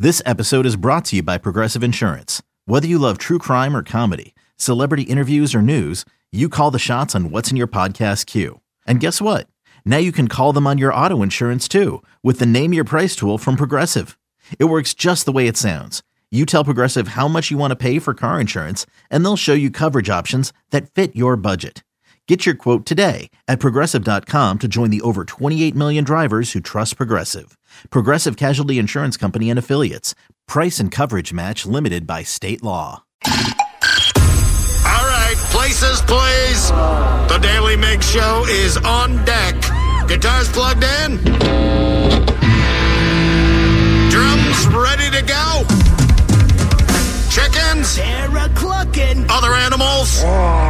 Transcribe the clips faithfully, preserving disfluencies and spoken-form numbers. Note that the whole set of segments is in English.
This episode is brought to you by Progressive Insurance. Whether you love true crime or comedy, celebrity interviews or news, you call the shots on what's in your podcast queue. And guess what? Now you can call them on your auto insurance too with the Name Your Price tool from Progressive. It works just the way it sounds. You tell Progressive how much you want to pay for car insurance, and they'll show you coverage options that fit your budget. Get your quote today at Progressive dot com to join the over twenty-eight million drivers who trust Progressive. Progressive Casualty Insurance Company and Affiliates. Price and coverage match limited by state law. All right, places, please. The Daily Mig Show is on deck. Guitars plugged in. Drums ready to go. Chickens. They're a-clucking. Other animals.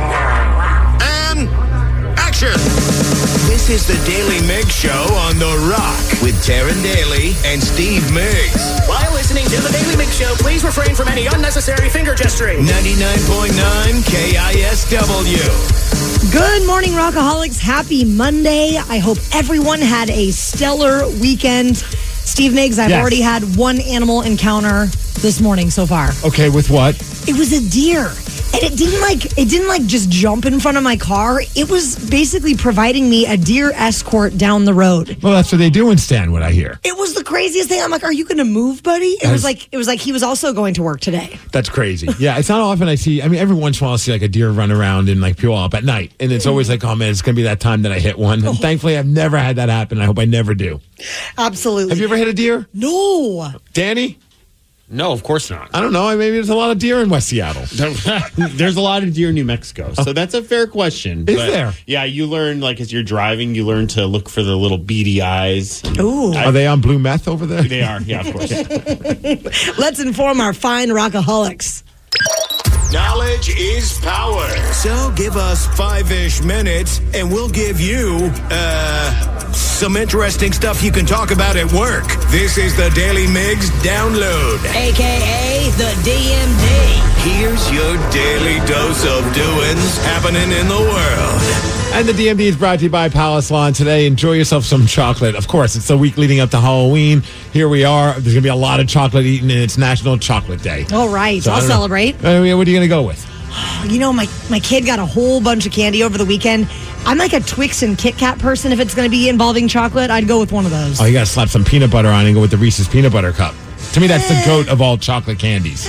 And action. This is the Daily Mig Show on The Rock with Taryn Daly and Steve Miggs. While listening to the Daily Mig Show, please refrain from any unnecessary finger gesturing. ninety-nine point nine K I S W. Good morning, Rockaholics. Happy Monday. I hope everyone had a stellar weekend. Steve Miggs, I've Yes. already had one animal encounter this morning so far. Okay, with what? It was a deer. And it didn't like it didn't like just jump in front of my car. It was basically providing me a deer escort down the road. Well, that's what they do in Stanwood, I hear. It was the craziest thing. I'm like, "Are you going to move, buddy?" It was That's- like it was like he was also going to work today. That's crazy. Yeah, it's not often I see, I mean, every once in a while I see like a deer run around and like people up at night. And it's always like, oh man, it's going to be that time that I hit one. And thankfully, I've never had that happen. I hope I never do. Absolutely. Have you ever hit a deer? No. Danny? No, of course not. I don't know. Maybe there's a lot of deer in West Seattle. There's a lot of deer in New Mexico, so that's a fair question. Is But, there? Yeah, you learn, like, as you're driving, you learn to look for the little beady eyes. Ooh. Are they on blue meth over there? They are, yeah, of course. Let's inform our fine Rockaholics. Knowledge is power. So give us five-ish minutes, and we'll give you, uh, some interesting stuff you can talk about at work. This is the Daily Migs Download. A K A the D M D. Here's your daily dose of doings happening in the world. And the D M D is brought to you by Palace Lawn today. Enjoy yourself some chocolate. Of course, it's the week leading up to Halloween. Here we are. There's going to be a lot of chocolate eaten, and it's National Chocolate Day. All right. So I I'll don't know. celebrate. I mean, what are you going to go with? You know, my, my kid got a whole bunch of candy over the weekend. I'm like a Twix and Kit Kat person. If it's going to be involving chocolate, I'd go with one of those. Oh, you got to slap some peanut butter on and go with the Reese's Peanut Butter Cup. To me, that's the goat of all chocolate candies.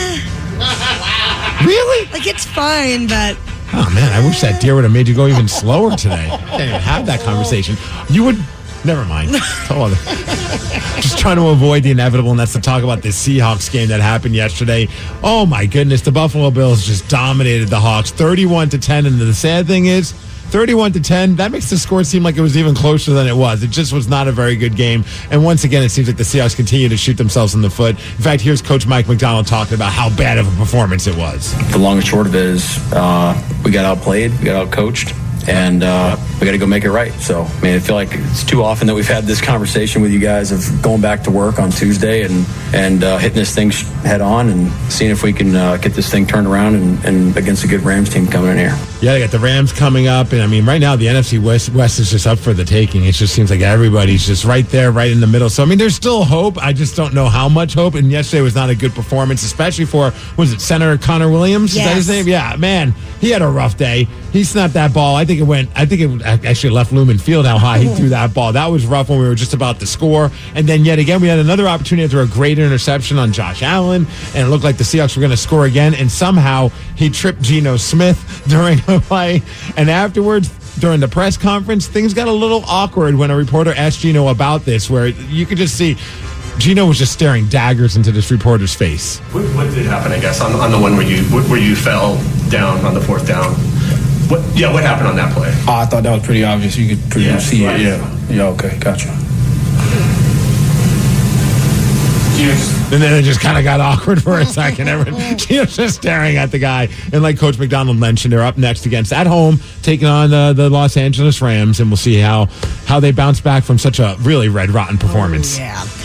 Really? Like, it's fine, but... Oh, man, I wish that deer would have made you go even slower today. I can't even have that conversation. You would... Never mind. Tell other- Just trying to avoid the inevitable, and that's to talk about the Seahawks game that happened yesterday. Oh, my goodness. The Buffalo Bills just dominated the Hawks thirty-one to ten, and the sad thing is, thirty-one to ten, that makes the score seem like it was even closer than it was. It just was not a very good game. And once again, it seems like the Seahawks continue to shoot themselves in the foot. In fact, here's Coach Mike McDonald talking about how bad of a performance it was. The long and short of it is uh, we got outplayed, we got outcoached, and uh, we got to go make it right. So, I mean, I feel like it's too often that we've had this conversation with you guys of going back to work on Tuesday and and uh, hitting this thing head on and seeing if we can uh, get this thing turned around and, and against a good Rams team coming in here. Yeah, they got the Rams coming up, and I mean, right now the N F C West, West is just up for the taking. It just seems like everybody's just right there, right in the middle. So, I mean, there's still hope. I just don't know how much hope, and yesterday was not a good performance, especially for, was it Senator Connor Williams? Yes. Is that his name? Yeah, man, he had a rough day. He snapped that ball. I think it went, I think it actually left Lumen Field how high he threw that ball. That was rough when we were just about to score. And then yet again, we had another opportunity after a great interception on Josh Allen, and it looked like the Seahawks were going to score again, and somehow he tripped Geno Smith during a play. And afterwards, during the press conference, things got a little awkward when a reporter asked Geno about this, where you could just see Geno was just staring daggers into this reporter's face. What, what did happen, I guess, on, on the one where you where you fell down on the fourth down? What? Yeah, what happened on that play? Oh, I thought that was pretty obvious. You could pretty Yeah, much see right. it. Yeah. Yeah, okay, gotcha. And then it just kind of got awkward for a second. Everyone, she was just staring at the guy. And like Coach McDonald mentioned, they're up next against at home, taking on uh, the Los Angeles Rams, and we'll see how how they bounce back from such a really red rotten performance. Oh, yeah.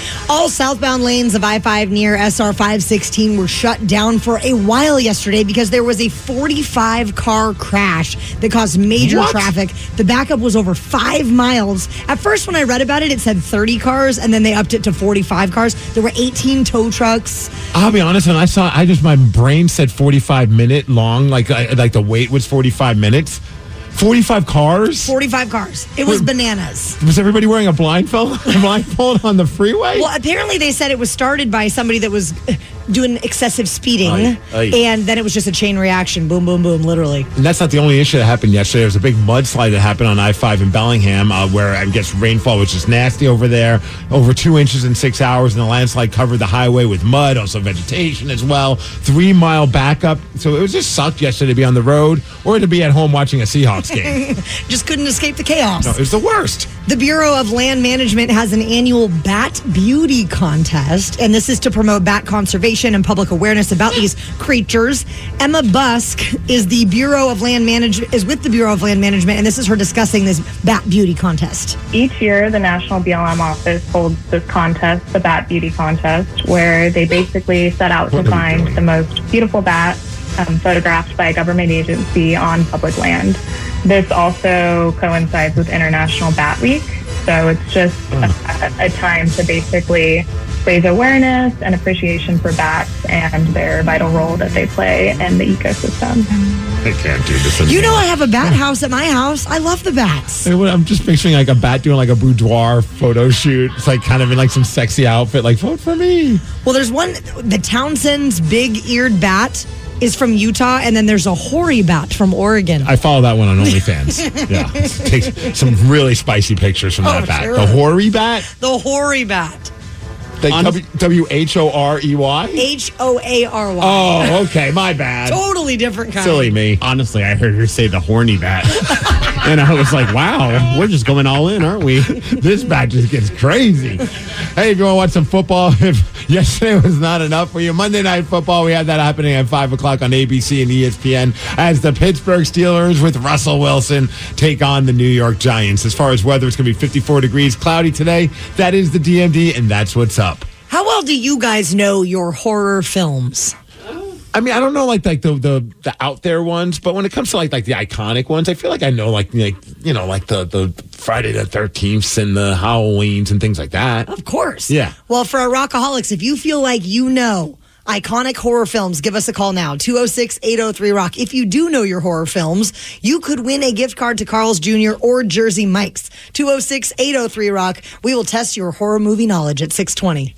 All southbound lanes of I five near S R five sixteen were shut down for a while yesterday because there was a forty-five car crash that caused major What? traffic. The backup was over five miles. At first, when I read about it, it said thirty cars, and then they upped it to forty-five cars. There were eighteen tow trucks. I'll be honest, when I saw, I just my brain said forty-five minute long, like I, like the wait was forty-five minutes. forty-five cars? forty-five cars. It was Wait. bananas. Was everybody wearing a blindfold? A blindfold on the freeway? Well, apparently they said it was started by somebody that was doing excessive speeding, Aye, aye. and then it was just a chain reaction. Boom, boom, boom, literally. And that's not the only issue that happened yesterday. There was a big mudslide that happened on I five in Bellingham, uh, where I guess rainfall was just nasty over there. Over two inches in six hours, and the landslide covered the highway with mud, also vegetation as well. Three mile backup. So it was just sucked yesterday to be on the road or to be at home watching a Seahawks game. Just couldn't escape the chaos. No, it was the worst. The Bureau of Land Management has an annual bat beauty contest, and this is to promote bat conservation and public awareness about these creatures. Emma Busk is the Bureau of Land Management is with the Bureau of Land Management, and this is her discussing this bat beauty contest. Each year, the National B L M office holds this contest, the Bat Beauty Contest, where they basically set out to find the most beautiful bat um, photographed by a government agency on public land. This also coincides with International Bat Week, so it's just a, a time to basically raise awareness and appreciation for bats and their vital role that they play in the ecosystem. I can't do this anymore. You know, I have a bat house at my house. I love the bats. I'm just picturing like a bat doing like a boudoir photo shoot. It's like kind of in like some sexy outfit, like vote for me. Well, there's one, the Townsend's big-eared bat is from Utah, and then there's a hoary bat from Oregon. I follow that one on OnlyFans. Yeah, take some really spicy pictures from Oh, that bat. sure. The hoary bat, The hoary bat. like W W H O R E Y. H O A R Y. Oh, okay, my bad. Totally different kind. Silly me. Honestly, I heard her say the horny bat. And I was like, wow, we're just going all in, aren't we? This bat just gets crazy. Hey, if you want to watch some football, if yesterday was not enough for you, Monday Night Football, we had that happening at five o'clock on A B C and E S P N as the Pittsburgh Steelers with Russell Wilson take on the New York Giants. As far as weather, it's going to be fifty-four degrees, cloudy today. That is the D M D, and that's what's up. How well do you guys know your horror films? I mean, I don't know like like the, the the out there ones, but when it comes to like like the iconic ones, I feel like I know like like you know like the the Friday the thirteenth and the Halloweens and things like that. Of course. Yeah. Well, for our Rockaholics, if you feel like you know iconic horror films, give us a call now, two oh six, eight oh three, rock. If you do know your horror films, you could win a gift card to Carl's Junior or Jersey Mike's. two oh six, eight oh three, rock. We will test your horror movie knowledge at six twenty.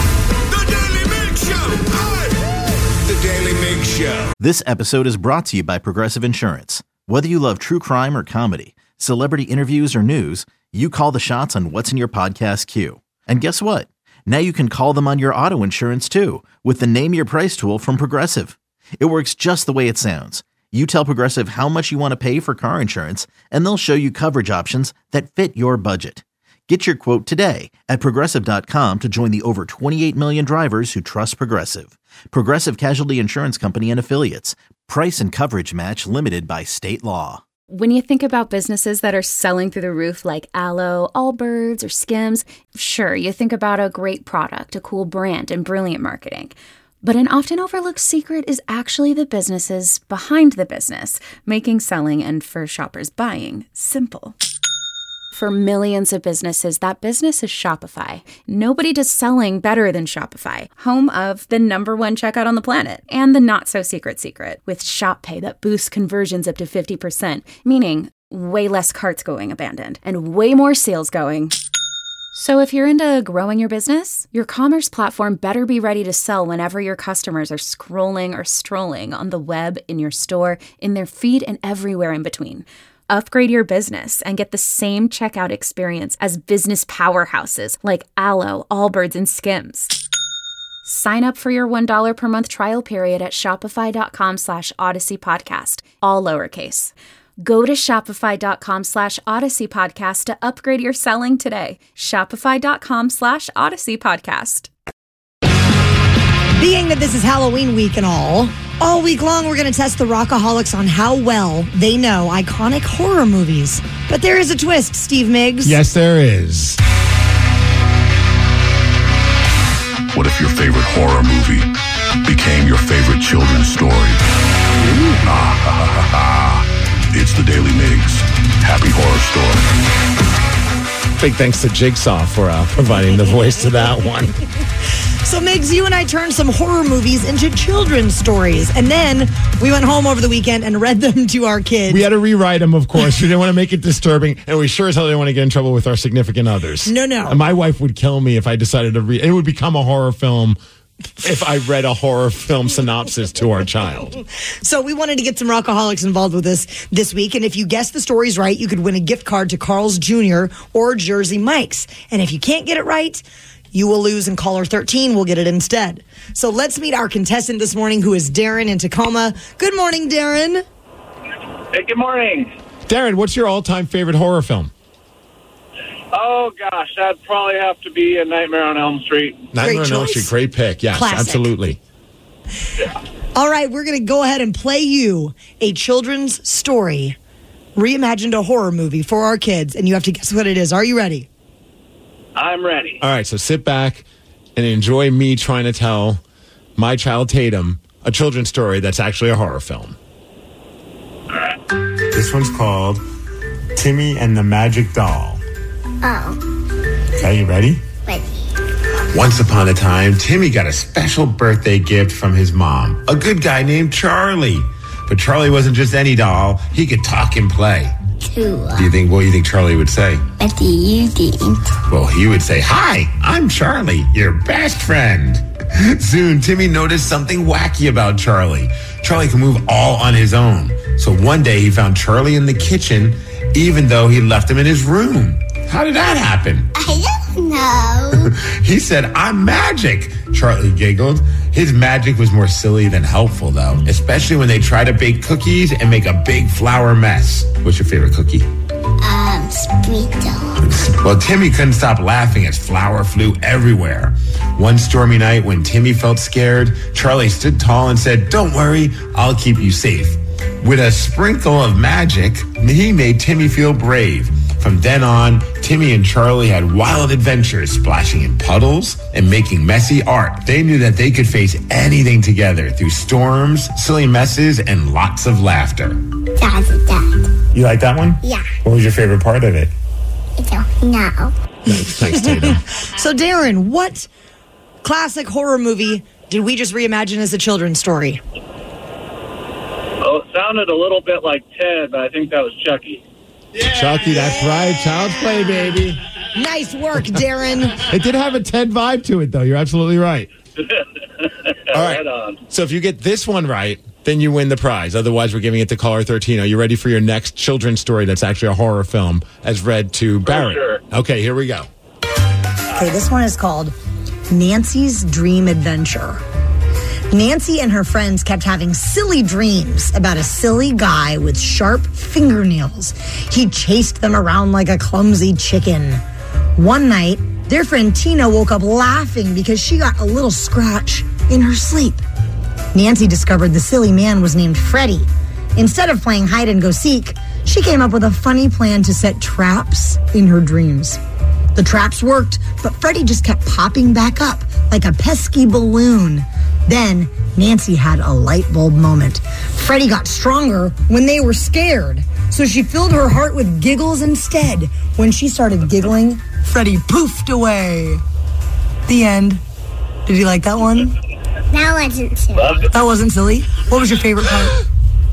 The Daily Mix Show. Aye. The Daily Mix Show. This episode is brought to you by Progressive Insurance. Whether you love true crime or comedy, celebrity interviews or news, you call the shots on what's in your podcast queue. And guess what? Now you can call them on your auto insurance too with the Name Your Price tool from Progressive. It works just the way it sounds. You tell Progressive how much you want to pay for car insurance, and they'll show you coverage options that fit your budget. Get your quote today at Progressive dot com to join the over twenty-eight million drivers who trust Progressive. Progressive Casualty Insurance Company and Affiliates. Price and coverage match limited by state law. When you think about businesses that are selling through the roof like Aloe, Allbirds, or Skims, sure, you think about a great product, a cool brand, and brilliant marketing. But an often overlooked secret is actually the businesses behind the business, making selling and for shoppers buying simple. For millions of businesses, that business is Shopify. Nobody does selling better than Shopify, home of the number one checkout on the planet and the not-so-secret secret with Shop Pay that boosts conversions up to fifty percent, meaning way less carts going abandoned and way more sales going. So if you're into growing your business, your commerce platform better be ready to sell whenever your customers are scrolling or strolling on the web, in your store, in their feed, and everywhere in between. Upgrade your business and get the same checkout experience as business powerhouses like Aloe, Allbirds, and Skims. Sign up for your one dollar per month trial period at shopify.com slash Odyssey Podcast, all lowercase. Go to shopify.com slash Odyssey Podcast to upgrade your selling today. Shopify.com slash Odyssey Podcast. Being that this is Halloween week and all, all week long we're going to test the Rockaholics on how well they know iconic horror movies. But there is a twist, Steve Miggs. Yes, there is. What if your favorite horror movie became your favorite children's story? Ah, ha, ha, ha, ha. It's the Daily Migs Happy Horror Story. Big thanks to Jigsaw for uh, providing the voice to that one. So, Migs, you and I turned some horror movies into children's stories. And then we went home over the weekend and read them to our kids. We had to rewrite them, of course. We didn't want to make it disturbing. And we sure as hell didn't want to get in trouble with our significant others. No, no. And my wife would kill me if I decided to read. It would become a horror film if I read a horror film synopsis to our child. So we wanted to get some Rockaholics involved with this this week. And if you guess the stories right, you could win a gift card to Carl's Junior or Jersey Mike's. And if you can't get it right, you will lose, and caller thirteen will get it instead. So let's meet our contestant this morning, who is Darren in Tacoma. Good morning, Darren. Hey, good morning. Darren, what's your all-time favorite horror film? Oh, gosh, that'd probably have to be A Nightmare on Elm Street. Nightmare on Elm Street, great pick. Yes, Classic. absolutely. All right, we're going to go ahead and play you a children's story, reimagined a horror movie for our kids, and you have to guess what it is. Are you ready? I'm ready. All right, so sit back and enjoy me trying to tell my child Tatum a children's story that's actually a horror film. All right. This one's called Timmy and the Magic Doll. Oh. Okay, you ready? Ready. Once upon a time, Timmy got a special birthday gift from his mom, a good guy named Charlie. But Charlie wasn't just any doll. He could talk and play. Cool. Do you think, what do you think Charlie would say? What do you think? Well, he would say, "Hi, I'm Charlie, your best friend." Soon, Timmy noticed something wacky about Charlie. Charlie can move all on his own. So one day, he found Charlie in the kitchen, even though he left him in his room. How did that happen? I don't know. He said, "I'm magic." Charlie giggled. His magic was more silly than helpful, though, especially when they try to bake cookies and make a big flour mess. What's your favorite cookie? Um, Sprinkle. Well, Timmy couldn't stop laughing as flour flew everywhere. One stormy night when Timmy felt scared, Charlie stood tall and said, "Don't worry, I'll keep you safe." With a sprinkle of magic, he made Timmy feel brave. From then on, Timmy and Charlie had wild adventures, splashing in puddles and making messy art. They knew that they could face anything together through storms, silly messes, and lots of laughter. Dad, Dad. You like that one? Yeah. What was your favorite part of it? I don't know. Thanks, thanks Tatum. So, Darren, what classic horror movie did we just reimagine as a children's story? Well, it sounded a little bit like Ted, but I think that was Chucky. Yeah. Chucky, that's right. Child's Play, baby. Nice work, Darren. It did have a Ted vibe to it, though. You're absolutely right. All right. Right on. So if you get this one right, then you win the prize. Otherwise, we're giving it to caller thirteen. Are you ready for your next children's story that's actually a horror film as read to Barrett? Sure. Okay, here we go. Okay, this one is called Nancy's Dream Adventure. Nancy and her friends kept having silly dreams about a silly guy with sharp fingernails. He chased them around like a clumsy chicken. One night, their friend Tina woke up laughing because she got a little scratch in her sleep. Nancy discovered the silly man was named Freddie. Instead of playing hide and go seek, she came up with a funny plan to set traps in her dreams. The traps worked, but Freddie just kept popping back up like a pesky balloon. Then Nancy had a light bulb moment. Freddie got stronger when they were scared, so she filled her heart with giggles instead. When she started giggling, Freddie poofed away. The end. Did you like that one? That wasn't silly. That wasn't silly. What was your favorite part?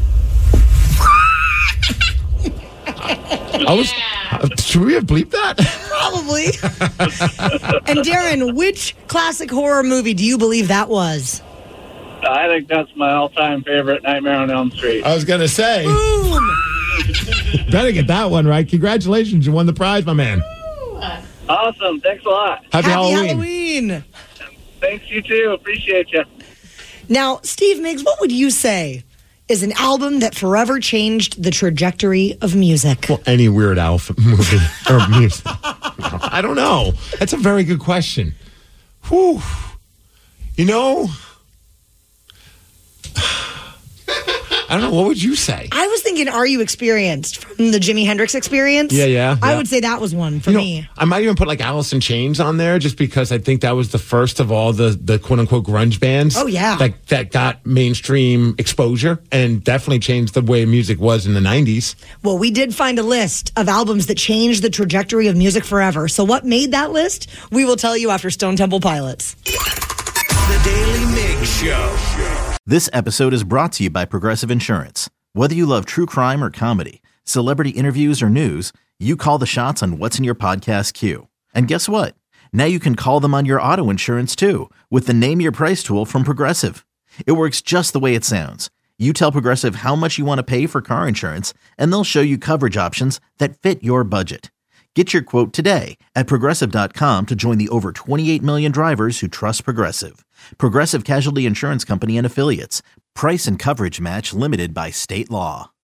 I was. Uh, should we have bleeped that? Probably. And Darren, which classic horror movie do you believe that was? I think that's my all-time favorite, Nightmare on Elm Street. I was going to say. Boom! Better get that one right. Congratulations. You won the prize, my man. Awesome. Thanks a lot. Happy, Happy Halloween. Halloween. Thanks, you too. Appreciate you. Now, Steve Miggs, what would you say is an album that forever changed the trajectory of music? Well, any Weird Al f- movie or music. I don't know. That's a very good question. Whew. You know, I don't know. What would you say? I was thinking, Are You Experienced from the Jimi Hendrix Experience? Yeah, yeah. I yeah. would say that was one for you know, me. I might even put like Alice in Chains on there just because I think that was the first of all the, the quote unquote grunge bands. Oh, yeah. That, that got mainstream exposure and definitely changed the way music was in the nineties. Well, we did find a list of albums that changed the trajectory of music forever. So what made that list? We will tell you after Stone Temple Pilots. The Daily Mig Show. This episode is brought to you by Progressive Insurance. Whether you love true crime or comedy, celebrity interviews or news, you call the shots on what's in your podcast queue. And guess what? Now you can call them on your auto insurance too with the Name Your Price tool from Progressive. It works just the way it sounds. You tell Progressive how much you want to pay for car insurance, and they'll show you coverage options that fit your budget. Get your quote today at Progressive dot com to join the over twenty-eight million drivers who trust Progressive. Progressive Casualty Insurance Company and Affiliates. Price and coverage match limited by state law.